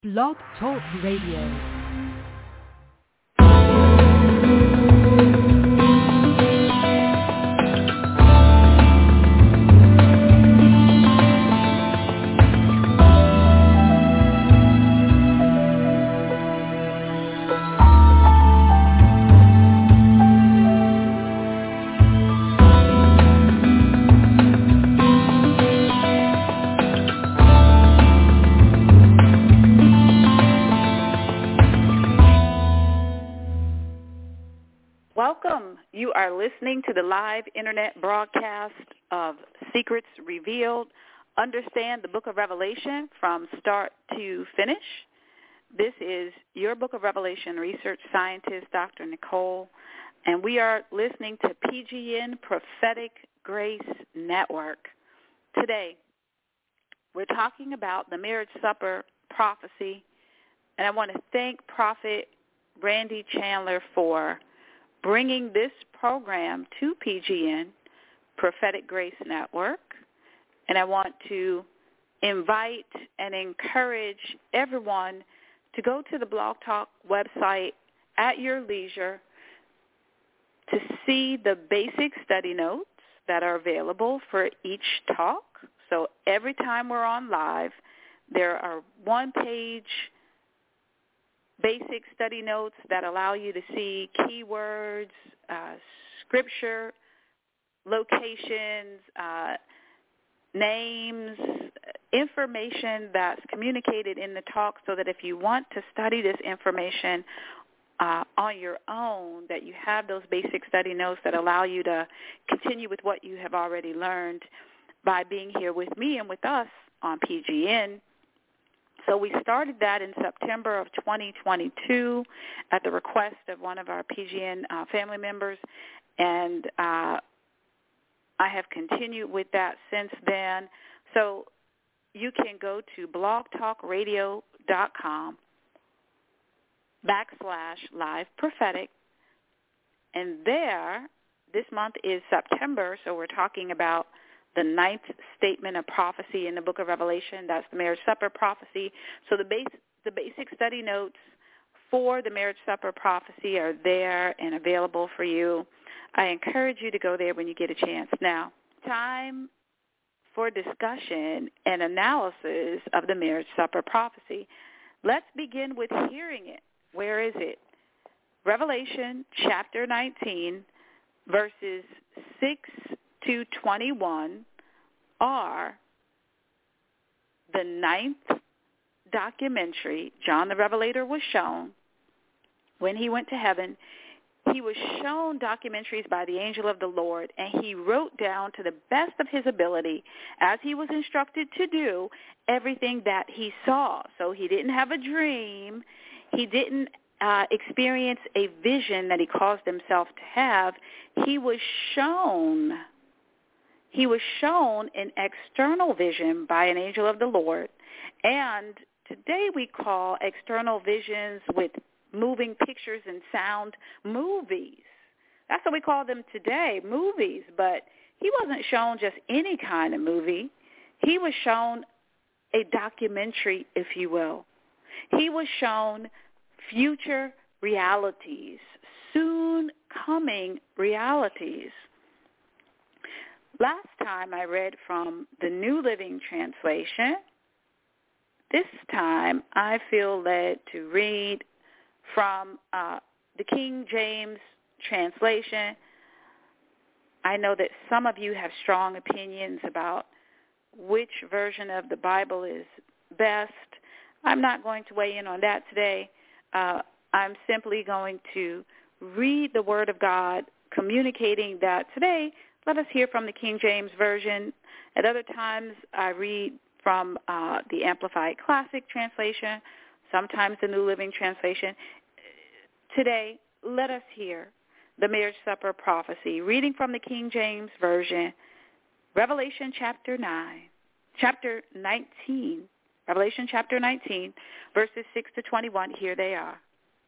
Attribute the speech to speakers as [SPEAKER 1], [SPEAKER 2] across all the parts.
[SPEAKER 1] Blog Talk Radio.
[SPEAKER 2] Welcome. You are listening to the live internet broadcast of Secrets Revealed. Understand the Book of Revelation from start to finish. This is your Book of Revelation research scientist, Dr. Nicole, and we are listening to PGN Prophetic Grace Network. Today, we're talking about the marriage supper prophecy, and I want to thank Prophet Randy Chandler for bringing this program to PGN, Prophetic Grace Network, and I want to invite and encourage everyone to go to the Blog Talk website at your leisure to see the basic study notes that are available for each talk. So every time we're on live, there are one-page basic study notes that allow you to see keywords, scripture, locations, names, information that's communicated in the talk so that if you want to study this information on your own, that you have those basic study notes that allow you to continue with what you have already learned by being here with me and with us on PGN. So we started that in September of 2022 at the request of one of our PGN family members, and I have continued with that since then. So you can go to blogtalkradio.com/liveprophetic, and there, this month is September, so we're talking about the 9th statement of prophecy in the book of Revelation. That's the marriage supper prophecy. So the basic study notes for the marriage supper prophecy are there and available for you. I encourage you to go there when you get a chance. Now, time for discussion and analysis of the marriage supper prophecy. Let's begin with hearing it. Where is it? Revelation chapter 19, verses 6 to 21 are the 9th documentary John the Revelator was shown when he went to heaven. He was shown documentaries by the angel of the Lord, and he wrote down to the best of his ability, as he was instructed to do, everything that he saw. So he didn't have a dream. He didn't experience a vision that he caused himself to have. He was shown an external vision by an angel of the Lord, and today we call external visions with moving pictures and sound movies. That's what we call them today, movies. But he wasn't shown just any kind of movie. He was shown a documentary, if you will. He was shown future realities, soon coming realities. Last time I read from the New Living Translation. This time I feel led to read from the King James translation. I know that some of you have strong opinions about which version of the Bible is best. I'm not going to weigh in on that today. I'm simply going to read the Word of God, communicating that today, let us hear from the King James Version. At other times, I read from the Amplified Classic Translation, sometimes the New Living Translation. Today, let us hear the marriage supper prophecy, reading from the King James Version, Revelation chapter 19, Revelation chapter 19, verses 6 to 21. Here they are.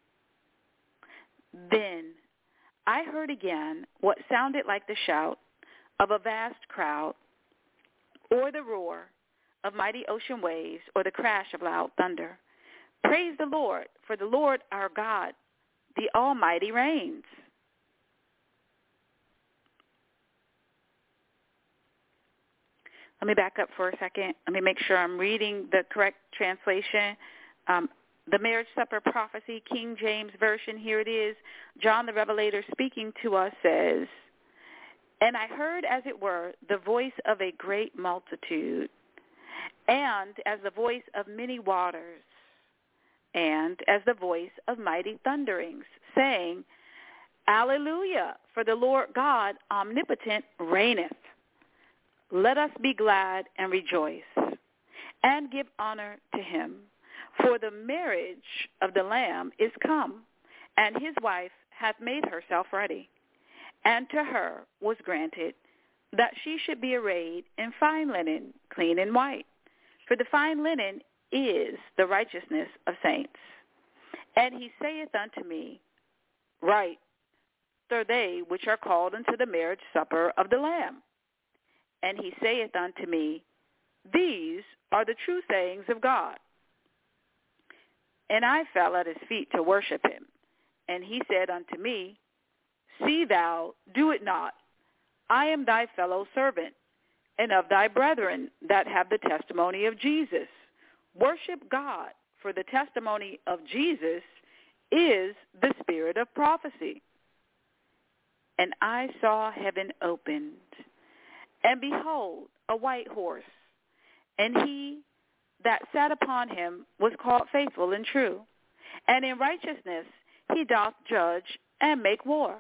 [SPEAKER 2] Then I heard again what sounded like the shout of a vast crowd, or the roar of mighty ocean waves, or the crash of loud thunder. Praise the Lord, for the Lord our God, the Almighty reigns. Let me back up for a second. Let me make sure I'm reading the correct translation. The marriage supper prophecy, King James Version, here it is. John the Revelator speaking to us says, "And I heard, as it were, the voice of a great multitude, and as the voice of many waters, and as the voice of mighty thunderings, saying, Alleluia, for the Lord God omnipotent reigneth. Let us be glad and rejoice, and give honor to him. For the marriage of the Lamb is come, and his wife hath made herself ready. And to her was granted that she should be arrayed in fine linen, clean and white. For the fine linen is the righteousness of saints. And he saith unto me, Right are they which are called unto the marriage supper of the Lamb. And he saith unto me, These are the true sayings of God. And I fell at his feet to worship him. And he said unto me, See thou do it not. I am thy fellow servant, and of thy brethren that have the testimony of Jesus. Worship God, for the testimony of Jesus is the spirit of prophecy. And I saw heaven opened, and behold, a white horse, and he that sat upon him was called Faithful and True, and in righteousness he doth judge and make war.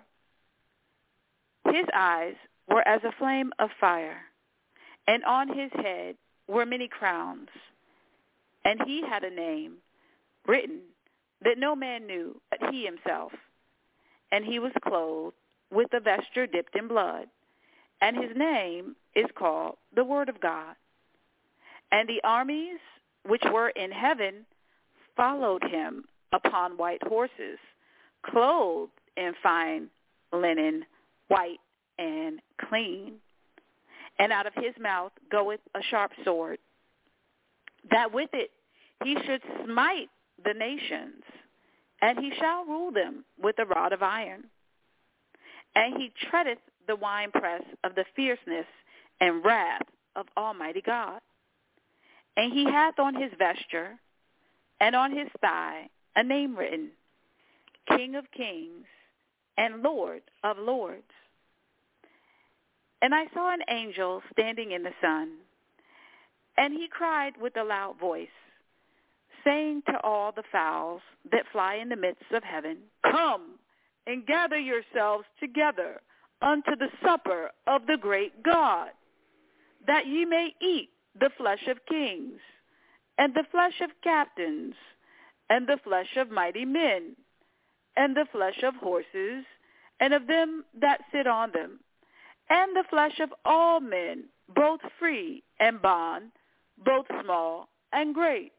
[SPEAKER 2] His eyes were as a flame of fire, and on his head were many crowns, and he had a name written that no man knew but he himself. And he was clothed with a vesture dipped in blood, and his name is called the Word of God. And the armies which were in heaven followed him upon white horses, clothed in fine linen, white and clean. And out of his mouth goeth a sharp sword, that with it he should smite the nations, and he shall rule them with a rod of iron. And he treadeth the winepress of the fierceness and wrath of Almighty God. And he hath on his vesture and on his thigh a name written, King of Kings and Lord of Lords. And I saw an angel standing in the sun, and he cried with a loud voice, saying to all the fowls that fly in the midst of heaven, Come and gather yourselves together unto the supper of the great God, that ye may eat the flesh of kings, and the flesh of captains, and the flesh of mighty men, and the flesh of horses, and of them that sit on them, and the flesh of all men, both free and bond, both small and great.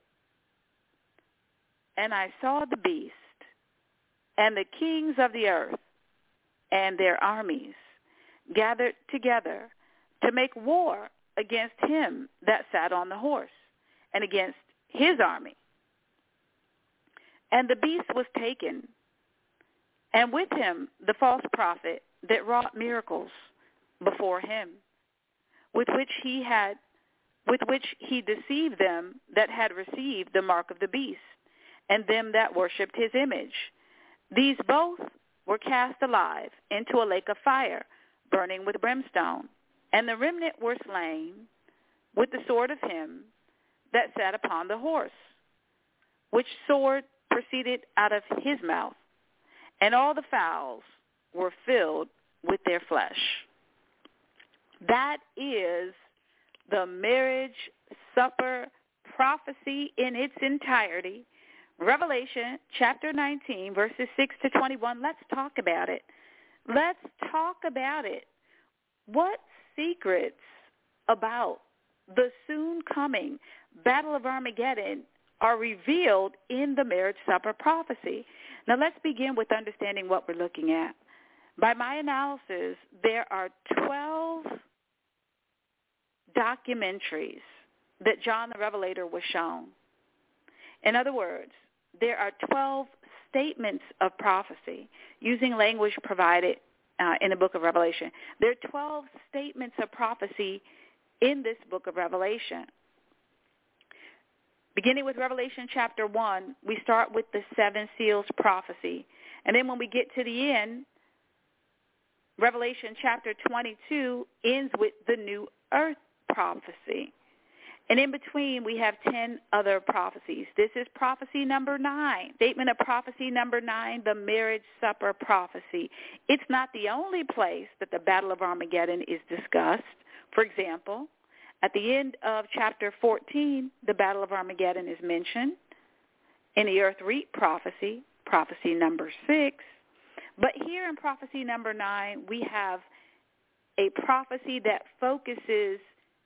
[SPEAKER 2] And I saw the beast, and the kings of the earth, and their armies, gathered together to make war against him that sat on the horse, and against his army. And the beast was taken, and with him the false prophet that wrought miracles before him, with which he deceived them that had received the mark of the beast, and them that worshipped his image. These both were cast alive into a lake of fire, burning with brimstone. And the remnant were slain with the sword of him that sat upon the horse, which sword proceeded out of his mouth. And all the fowls were filled with their flesh. That is the marriage supper prophecy in its entirety. Revelation chapter 19, verses 6 to 21. Let's talk about it. Let's talk about it. What secrets about the soon coming Battle of Armageddon are revealed in the marriage supper prophecy? Now let's begin with understanding what we're looking at. By my analysis, there are 12 documentaries that John the Revelator was shown. In other words, there are 12 statements of prophecy using language provided in the book of Revelation. There are 12 statements of prophecy in this book of Revelation. Beginning with Revelation chapter 1, we start with the 7 seals prophecy. And then when we get to the end, Revelation chapter 22 ends with the new earth prophecy. And in between, we have 10 other prophecies. This is prophecy number 9. Statement of prophecy number 9, the marriage supper prophecy. It's not the only place that the Battle of Armageddon is discussed. For example, at the end of chapter 14, the Battle of Armageddon is mentioned. In the earth reap prophecy, prophecy number 6. But here in prophecy number 9, we have a prophecy that focuses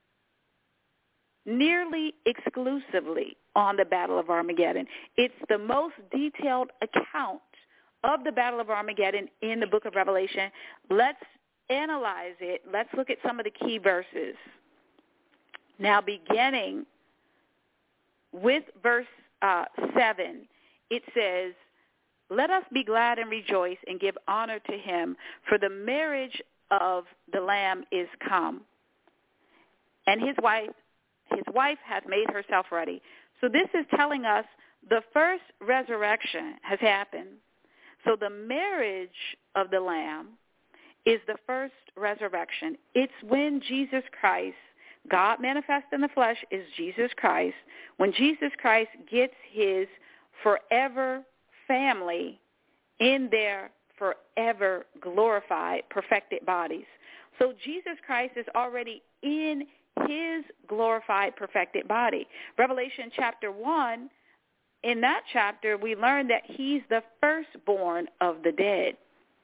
[SPEAKER 2] nearly exclusively on the Battle of Armageddon. It's the most detailed account of the Battle of Armageddon in the book of Revelation. Let's analyze it. Let's look at some of the key verses. Now, beginning with verse 7, it says, "Let us be glad and rejoice and give honor to him, for the marriage of the Lamb is come, and his wife hath made herself ready." So this is telling us the first resurrection has happened. So the marriage of the Lamb is the first resurrection. It's when Jesus Christ, God manifest in the flesh is Jesus Christ, when Jesus Christ gets his forever family in their forever glorified, perfected bodies. So Jesus Christ is already in his glorified, perfected body. Revelation chapter 1, in that chapter, we learn that he's the firstborn of the dead.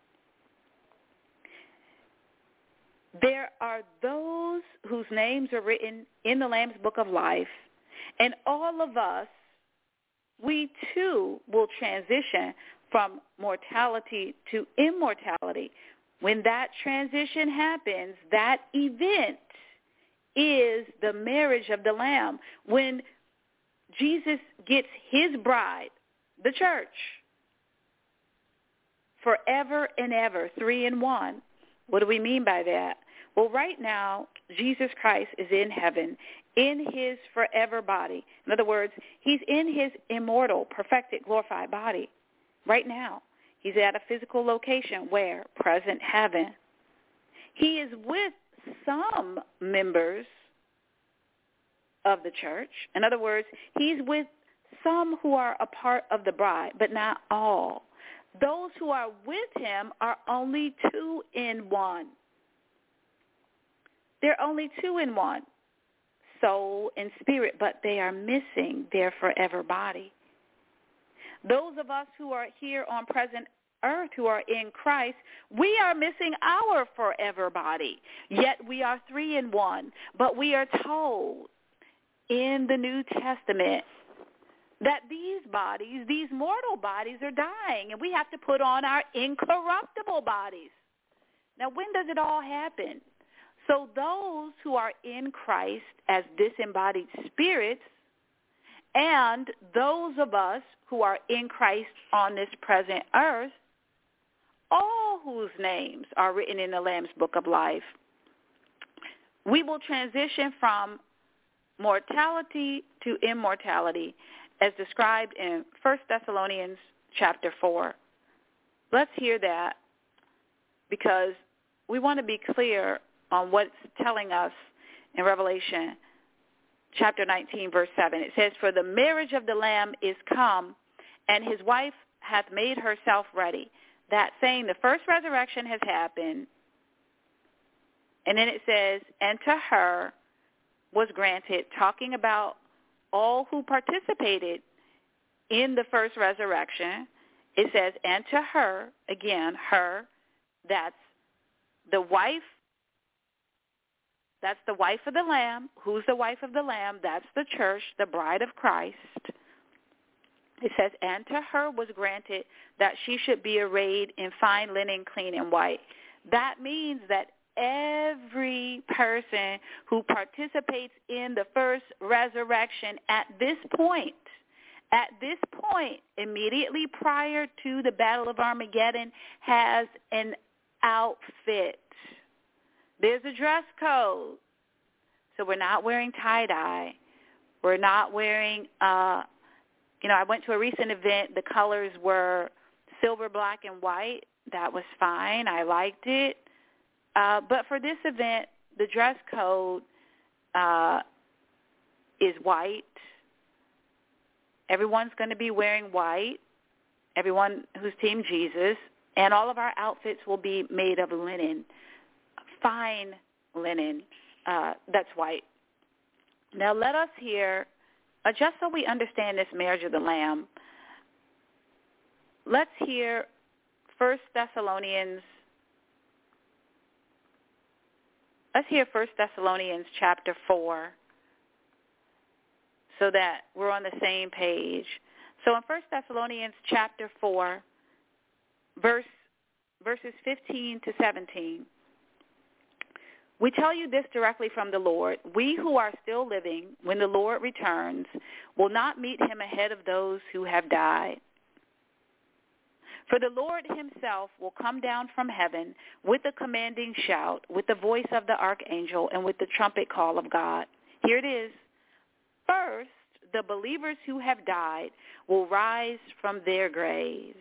[SPEAKER 2] There are those whose names are written in the Lamb's Book of Life, and all of us, we too will transition from mortality to immortality. When that transition happens, that event is the marriage of the Lamb. When Jesus gets his bride, the church, forever and ever, 3 in 1. What do we mean by that? Well, right now, Jesus Christ is in heaven, in his forever body. In other words, he's in his immortal, perfected, glorified body right now. He's at a physical location where? Present heaven. He is with some members of the church. In other words, he's with some who are a part of the bride, but not all. Those who are with him are only 2 in 1. They're only 2 in 1, soul and spirit, but they are missing their forever body. Those of us who are here on present earth who are in Christ, we are missing our forever body. Yet we are 3 in 1. But we are told in the New Testament that these bodies, these mortal bodies, are dying, and we have to put on our incorruptible bodies. Now, when does it all happen? So those who are in Christ as disembodied spirits, and those of us who are in Christ on this present earth, all whose names are written in the Lamb's Book of Life, we will transition from mortality to immortality as described in 1 Thessalonians chapter 4. Let's hear that, because we want to be clear on what's telling us in Revelation chapter 19, verse 7. It says, "For the marriage of the Lamb is come, and his wife hath made herself ready." That saying, the first resurrection has happened. And then it says, "And to her was granted," talking about all who participated in the first resurrection. It says, "And to her," again, her, that's the wife. That's the wife of the Lamb. Who's the wife of the Lamb? That's the church, the bride of Christ. It says, "And to her was granted that she should be arrayed in fine linen, clean and white." That means that every person who participates in the first resurrection at this point, at this point, immediately prior to the Battle of Armageddon, has an outfit. There's a dress code. So we're not wearing tie-dye. We're not wearing, I went to a recent event. The colors were silver, black, and white. That was fine. I liked it. But for this event, the dress code is white. Everyone's going to be wearing white, everyone who's Team Jesus, and all of our outfits will be made of linen, fine linen that's white. Now let us hear, just so we understand this marriage of the Lamb, let's hear 1 Thessalonians chapter 4. So that we're on the same page. So in 1 Thessalonians chapter 4, verses 15 to 17, we tell you this directly from the Lord. We who are still living, when the Lord returns, will not meet him ahead of those who have died. For the Lord himself will come down from heaven with a commanding shout, with the voice of the archangel, and with the trumpet call of God. Here it is. First, the believers who have died will rise from their graves.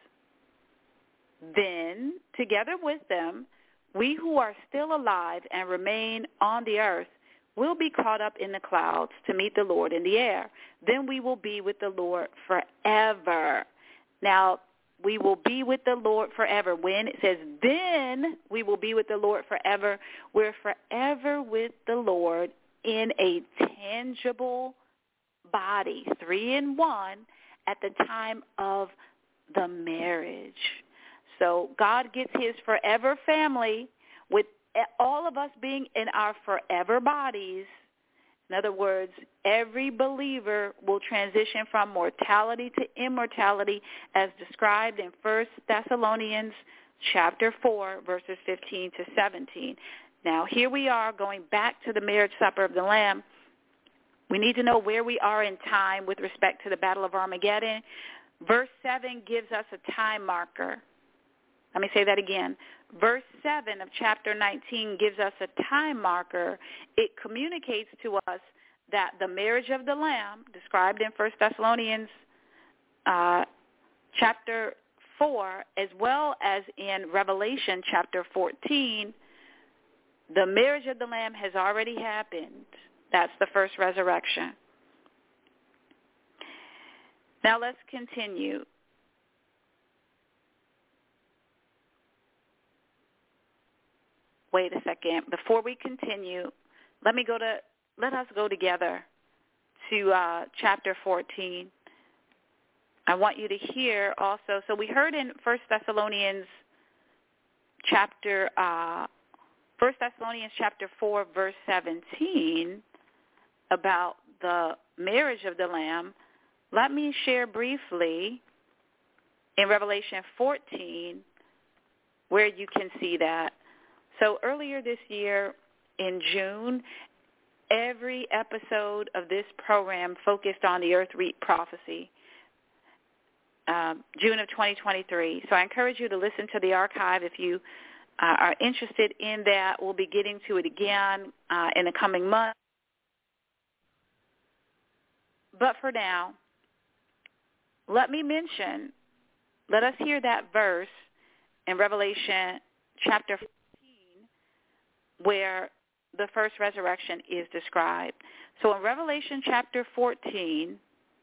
[SPEAKER 2] Then, together with them, we who are still alive and remain on the earth will be caught up in the clouds to meet the Lord in the air. Then we will be with the Lord forever. Now, we will be with the Lord forever. When it says, then we will be with the Lord forever, we're forever with the Lord in a tangible body, 3 in 1, at the time of the marriage. So God gets his forever family with all of us being in our forever bodies. In other words, every believer will transition from mortality to immortality as described in 1 Thessalonians chapter 4, verses 15 to 17. Now, here we are going back to the marriage supper of the Lamb. We need to know where we are in time with respect to the Battle of Armageddon. Verse 7 gives us a time marker. Let me say that again. Verse 7 of chapter 19 gives us a time marker. It communicates to us that the marriage of the Lamb, described in 1 Thessalonians chapter 4, as well as in Revelation chapter 14, the marriage of the Lamb has already happened. That's the first resurrection. Now let's continue. Wait a second. Before we continue, let us go together to chapter 14. I want you to hear also. So we heard in 1 Thessalonians chapter 4, verse 17, about the marriage of the Lamb. Let me share briefly in Revelation 14 where you can see that. So earlier this year in June, every episode of this program focused on the Earth Reap prophecy, June of 2023. So I encourage you to listen to the archive if you are interested in that. We'll be getting to it again in the coming months. But for now, let us hear that verse in Revelation chapter 14 where the first resurrection is described. So in Revelation chapter 14,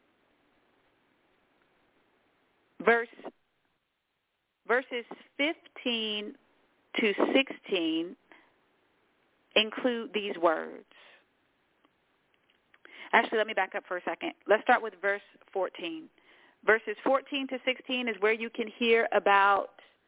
[SPEAKER 2] verses 15 to 16 include these words. Actually, let me back up for a second. Let's start with verse 14. Verses 14 to 16 is where you can hear about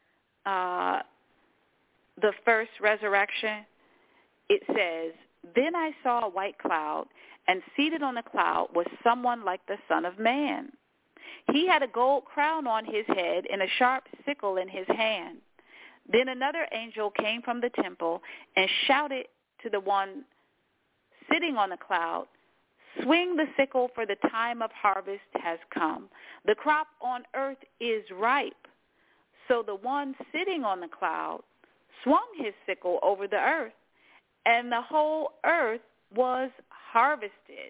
[SPEAKER 2] the first resurrection. It says, "Then I saw a white cloud, and seated on the cloud was someone like the Son of Man. He had a gold crown on his head and a sharp sickle in his hand. Then another angel came from the temple and shouted to the one sitting on the cloud, Swing the sickle, for the time of harvest has come. The crop on earth is ripe. So the one sitting on the cloud swung his sickle over the earth, and the whole earth was harvested.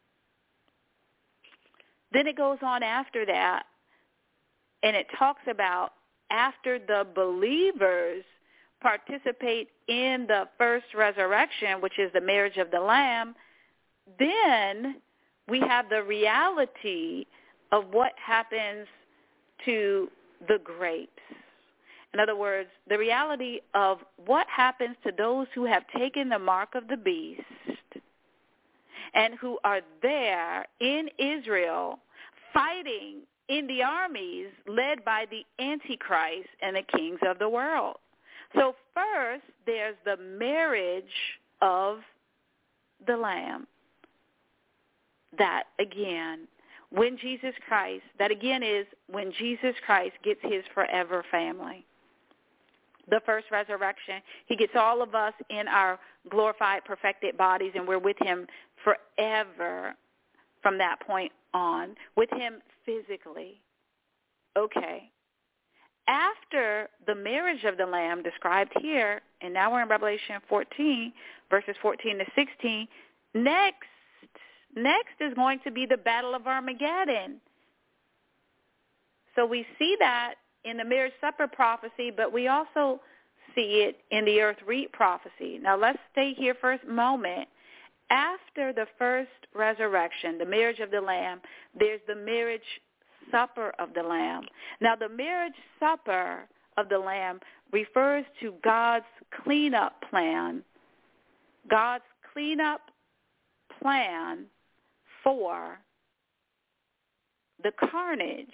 [SPEAKER 2] Then it goes on after that, and it talks about after the believers participate in the first resurrection, which is the marriage of the Lamb, then we have the reality of what happens to the grapes. In other words, the reality of what happens to those who have taken the mark of the beast and who are there in Israel fighting in the armies led by the Antichrist and the kings of the world. So first, there's the marriage of the Lamb. That again, when Jesus Christ, that again is when Jesus Christ gets his forever family. The first resurrection, he gets all of us in our glorified, perfected bodies, and we're with him forever from that point on, with him physically. Okay. After the marriage of the Lamb described here, and now we're in Revelation 14, verses 14 to 16, next is going to be the Battle of Armageddon. So we see that in the marriage supper prophecy, but we also see it in the earth reap prophecy. Now let's stay here for a moment. After the first resurrection, the marriage of the Lamb, there's the marriage supper of the Lamb. Now the marriage supper of the Lamb refers to God's cleanup plan. God's cleanup plan for the carnage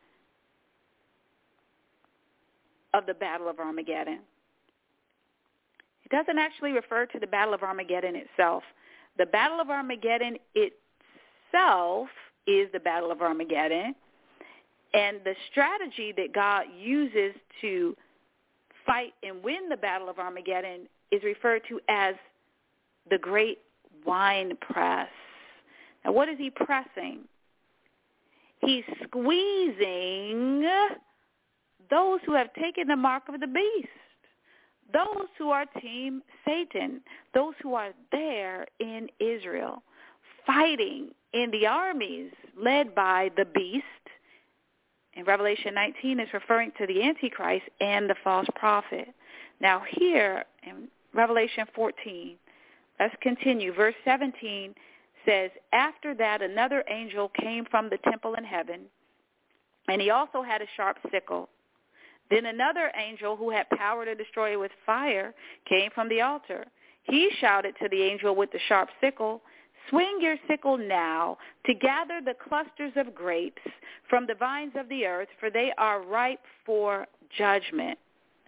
[SPEAKER 2] of the Battle of Armageddon. It doesn't actually refer to the Battle of Armageddon itself. The Battle of Armageddon itself is the Battle of Armageddon, and the strategy that God uses to fight and win the Battle of Armageddon is referred to as the great wine press. Now, what is he pressing? He's squeezing those who have taken the mark of the beast, those who are Team Satan, those who are there in Israel, fighting in the armies led by the beast. In Revelation 19, it's referring to the Antichrist and the false prophet. Now here in Revelation 14, let's continue. Verse 17 says, after that another angel came from the temple in heaven, and he also had a sharp sickle. Then another angel who had power to destroy with fire came from the altar. He shouted to the angel with the sharp sickle, swing your sickle now to gather the clusters of grapes from the vines of the earth, for they are ripe for judgment.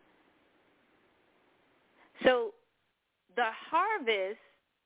[SPEAKER 2] So the harvest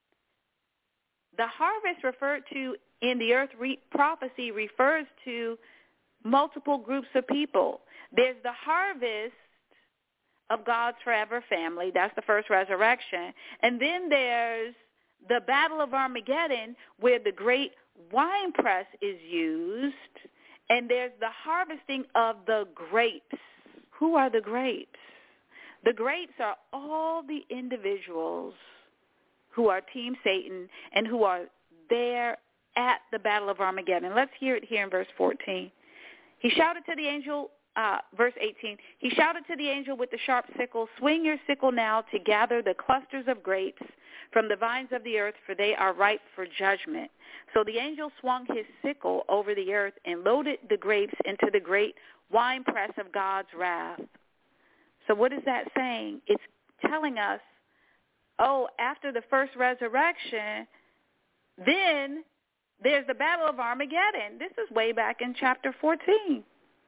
[SPEAKER 2] referred to in the earth prophecy refers to multiple groups of people. There's the harvest of God's forever family. That's the first resurrection. And then there's the Battle of Armageddon, where the great winepress is used. And there's the harvesting of the grapes. Who are the grapes? The grapes are all the individuals who are Team Satan and who are there at the Battle of Armageddon. Let's hear it here in verse 14. He shouted to the angel, verse 18, he shouted to the angel with the sharp sickle, swing your sickle now to gather the clusters of grapes from the vines of the earth, for they are ripe for judgment. So the angel swung his sickle over the earth and loaded the grapes into the great winepress of God's wrath. So what is that saying? It's telling us, after the first resurrection, then there's the Battle of Armageddon. This is way back in chapter 14.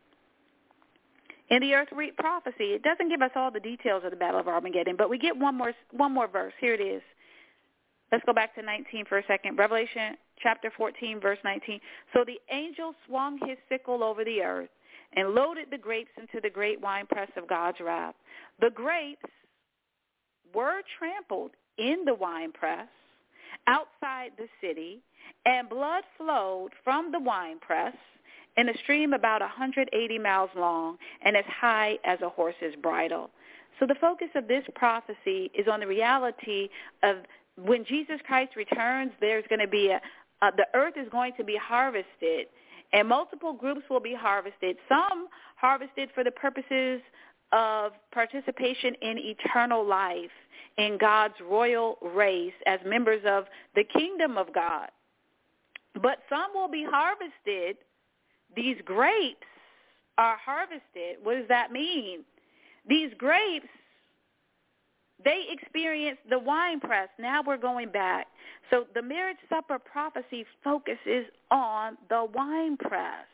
[SPEAKER 2] In the earth reap prophecy, it doesn't give us all the details of the Battle of Armageddon, but we get one more verse. Here it is. Let's go back to 19 for a second. Revelation chapter 14, verse 19. So the angel swung his sickle over the earth and loaded the grapes into the great winepress of God's wrath. The grapes were trampled in the winepress, outside the city, and blood flowed from the winepress in a stream about 180 miles long and as high as a horse's bridle. So the focus of this prophecy is on the reality of when Jesus Christ returns, there's going to be the earth is going to be harvested, and multiple groups will be harvested. Some harvested for the purposes of participation in eternal life in God's royal race as members of the kingdom of God. But some will be harvested. These grapes are harvested. What does that mean? These grapes, they experienced the winepress. Now we're going back. So the marriage supper prophecy focuses on the winepress.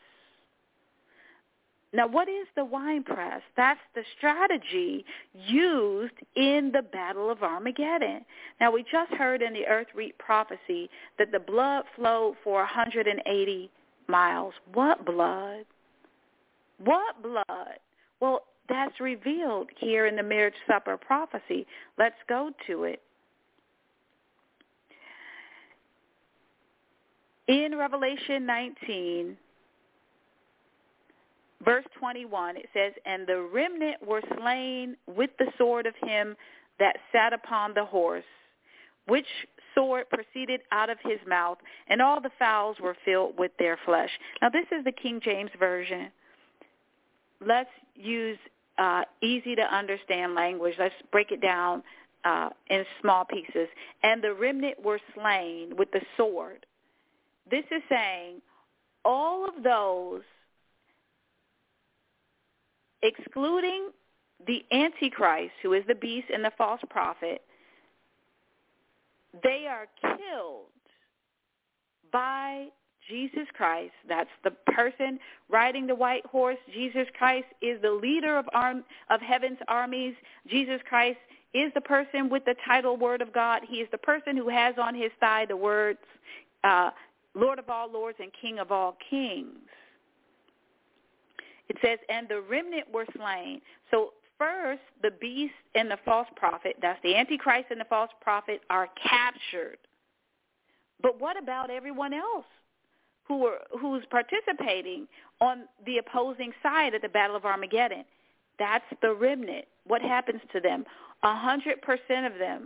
[SPEAKER 2] Now, what is the winepress? That's the strategy used in the Battle of Armageddon. Now, we just heard in the Earth Reap prophecy that the blood flowed for 180 miles. What blood? What blood? Well, that's revealed here in the marriage supper prophecy. Let's go to it. In Revelation 19, verse 21, it says, "And the remnant were slain with the sword of him that sat upon the horse, which sword proceeded out of his mouth, and all the fowls were filled with their flesh." Now, this is the King James Version. Let's use easy-to-understand language. Let's break it down in small pieces. "And the remnant were slain with the sword." This is saying all of those, excluding the Antichrist, who is the beast and the false prophet, they are killed by Jesus Christ. That's the person riding the white horse. Jesus Christ is the leader of heaven's armies. Jesus Christ is the person with the title Word of God. He is the person who has on his thigh the words, Lord of all lords and King of all kings. It says, "And the remnant were slain." So first, the beast and the false prophet, that's the Antichrist and the false prophet, are captured. But what about everyone else who's participating on the opposing side at the Battle of Armageddon? That's the remnant. What happens to them? 100% of them,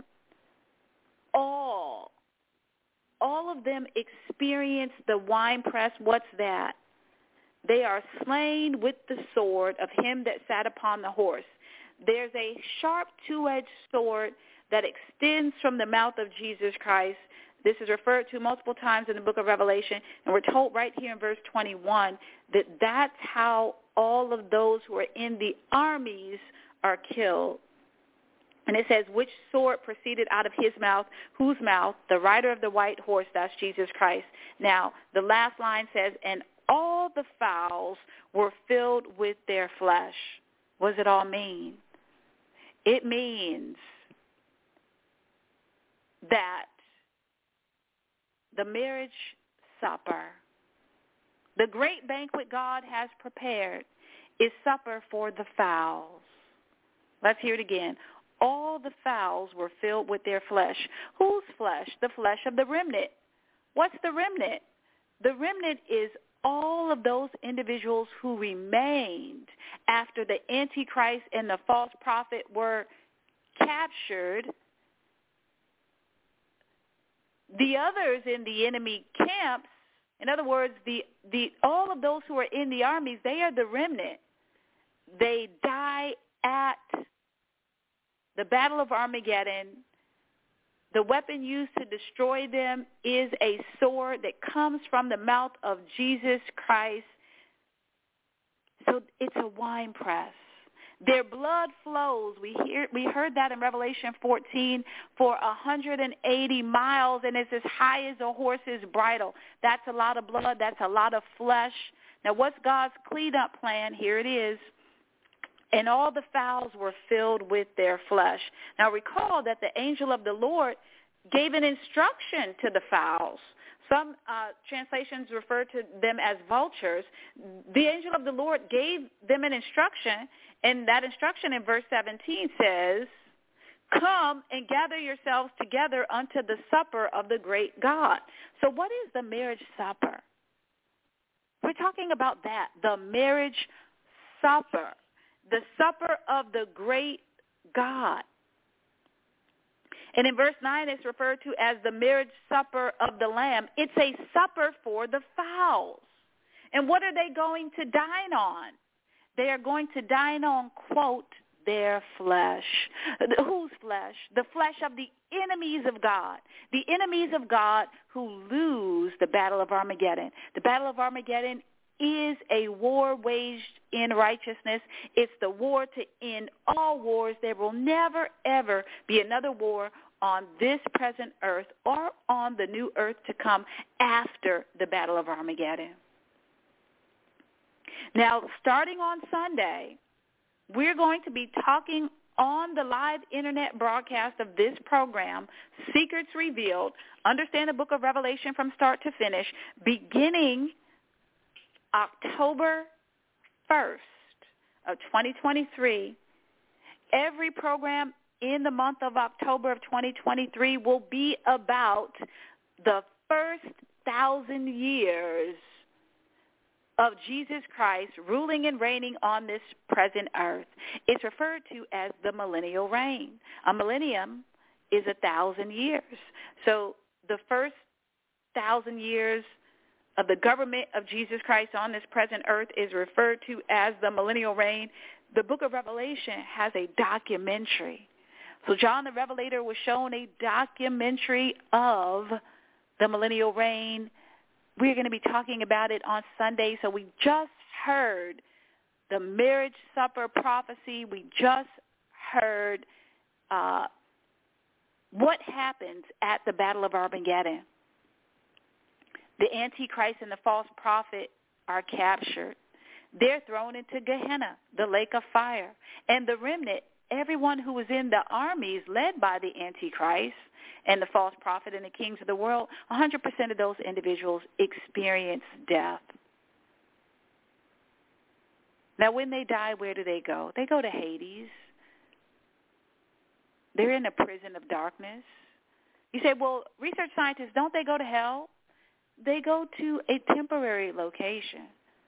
[SPEAKER 2] all of them experience the winepress. What's that? They are slain with the sword of him that sat upon the horse. There's a sharp two-edged sword that extends from the mouth of Jesus Christ. This is referred to multiple times in the book of Revelation, and we're told right here in verse 21 that that's how all of those who are in the armies are killed. And it says, "Which sword proceeded out of his mouth?" Whose mouth? The rider of the white horse, that's Jesus Christ. Now, the last line says, "And all the fowls were filled with their flesh." What does it all mean? It means that the marriage supper, the great banquet God has prepared, is supper for the fowls. Let's hear it again. All the fowls were filled with their flesh. Whose flesh? The flesh of the remnant. What's the remnant? The remnant is all of those individuals who remained after the Antichrist and the false prophet were captured. The others in the enemy camps, in other words, all of those who are in the armies, they are the remnant. They die at the Battle of Armageddon. The weapon used to destroy them is a sword that comes from the mouth of Jesus Christ. So it's a winepress. Their blood flows. We heard that in Revelation 14 for 180 miles, and it's as high as a horse's bridle. That's a lot of blood. That's a lot of flesh. Now, what's God's cleanup plan? Here it is. "And all the fowls were filled with their flesh." Now, recall that the angel of the Lord gave an instruction to the fowls. Some translations refer to them as vultures. The angel of the Lord gave them an instruction, and that instruction in verse 17 says Come and gather yourselves together unto the supper of the great God. So what is the marriage supper? We're talking about that, the marriage supper, the supper of the great God. And in verse 9, it's referred to as the marriage supper of the Lamb. It's a supper for the fowls. And what are they going to dine on? They are going to dine on, quote, their flesh. Whose flesh? The flesh of the enemies of God. The enemies of God who lose the battle of Armageddon. The battle of Armageddon is a war waged in righteousness. It's the war to end all wars. There will never, ever be another war on this present earth or on the new earth to come after the battle of Armageddon. Now, starting on Sunday, we're going to be talking on the live internet broadcast of this program, Secrets Revealed, Understand the Book of Revelation from start to finish, beginning October 1st of 2023. Every program in the month of October of 2023 will be about the first 1,000 years of Jesus Christ ruling and reigning on this present earth. It's referred to as the millennial reign. A millennium is 1,000 years. So the first 1,000 years of the government of Jesus Christ on this present earth is referred to as the millennial reign. The book of Revelation has a documentary. So John the Revelator was shown a documentary of the millennial reign. We're going to be talking about it on Sunday. So we just heard the marriage supper prophecy. We just heard what happens at the Battle of Armageddon. The Antichrist and the false prophet are captured. They're thrown into Gehenna, the lake of fire. And the remnant, everyone who was in the armies led by the Antichrist and the false prophet and the kings of the world, 100% of those individuals experience death. Now, when they die, where do they go? They go to Hades. They're in a prison of darkness. You say, well, research scientists, don't they go to hell? They go to a temporary location,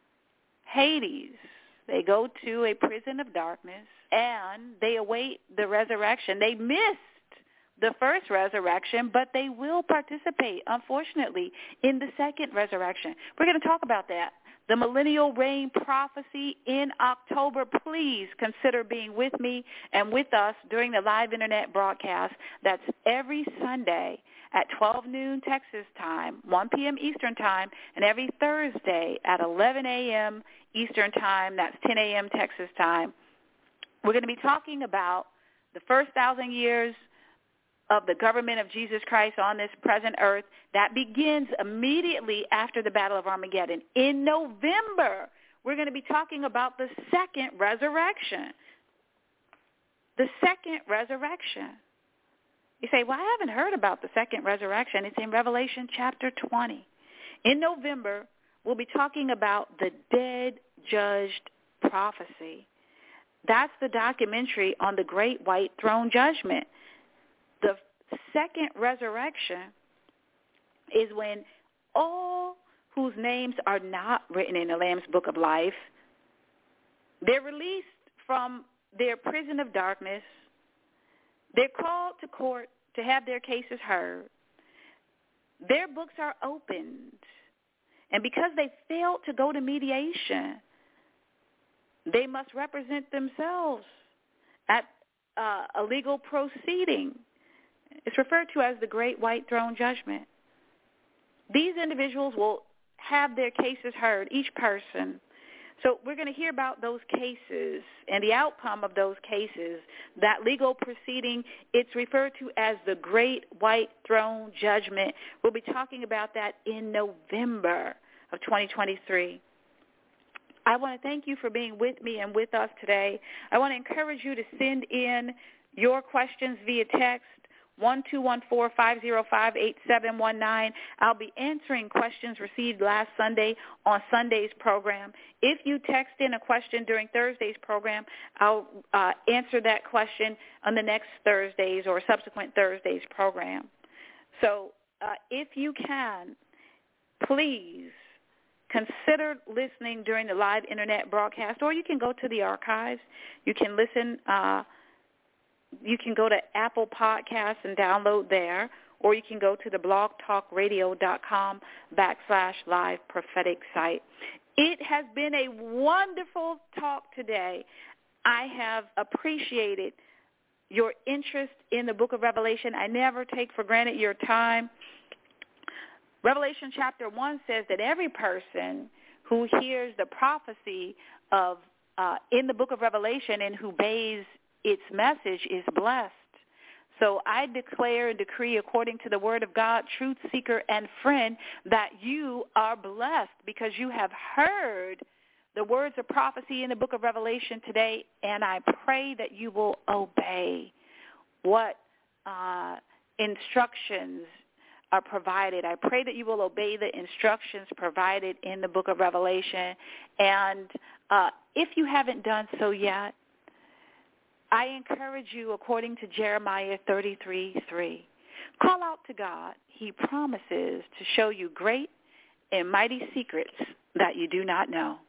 [SPEAKER 2] Hades. They go to a prison of darkness, and they await the resurrection. They missed the first resurrection, but they will participate, unfortunately, in the second resurrection. We're going to talk about that. The millennial reign prophecy in October. Please consider being with me and with us during the live internet broadcast. That's every Sunday at 12 noon Texas time, 1 p.m. Eastern time, and every Thursday at 11 a.m. Eastern time. That's 10 a.m. Texas time. We're going to be talking about the first 1,000 years of the government of Jesus Christ on this present earth. That begins immediately after the Battle of Armageddon. In November, we're going to be talking about the second resurrection. The second resurrection. You say, well, I haven't heard about the second resurrection. It's in Revelation chapter 20. In November, we'll be talking about the dead judged prophecy. That's the documentary on the great white throne judgment. The second resurrection is when all whose names are not written in the Lamb's Book of Life, they're released from their prison of darkness. They're called to court to have their cases heard. Their books are opened. And because they failed to go to mediation, they must represent themselves at a legal proceeding. It's referred to as the Great White Throne Judgment. These individuals will have their cases heard, each person. So we're going to hear about those cases and the outcome of those cases. That legal proceeding, it's referred to as the Great White Throne Judgment. We'll be talking about that in November of 2023. I want to thank you for being with me and with us today. I want to encourage you to send in your questions via text 1-214-505-8719. I'll be answering questions received last Sunday on Sunday's program. If you text in a question during Thursday's program, I'll answer that question on the next Thursday's or subsequent Thursday's program. So if you can, please consider listening during the live Internet broadcast, or you can go to the archives. You can listen. You can go to Apple Podcasts and download there, or you can go to the blogtalkradio.com/live prophetic site. It has been a wonderful talk today. I have appreciated your interest in the book of Revelation. I never take for granted your time. Revelation chapter 1 says that every person who hears the prophecy of in the book of Revelation and who obeys its message is blessed. So I declare and decree according to the word of God, truth seeker and friend, that you are blessed because you have heard the words of prophecy in the book of Revelation today, and I pray that you will obey what instructions are provided. I pray that you will obey the instructions provided in the book of Revelation. And if you haven't done so yet, I encourage you, according to Jeremiah 33:3, call out to God. He promises to show you great and mighty secrets that you do not know.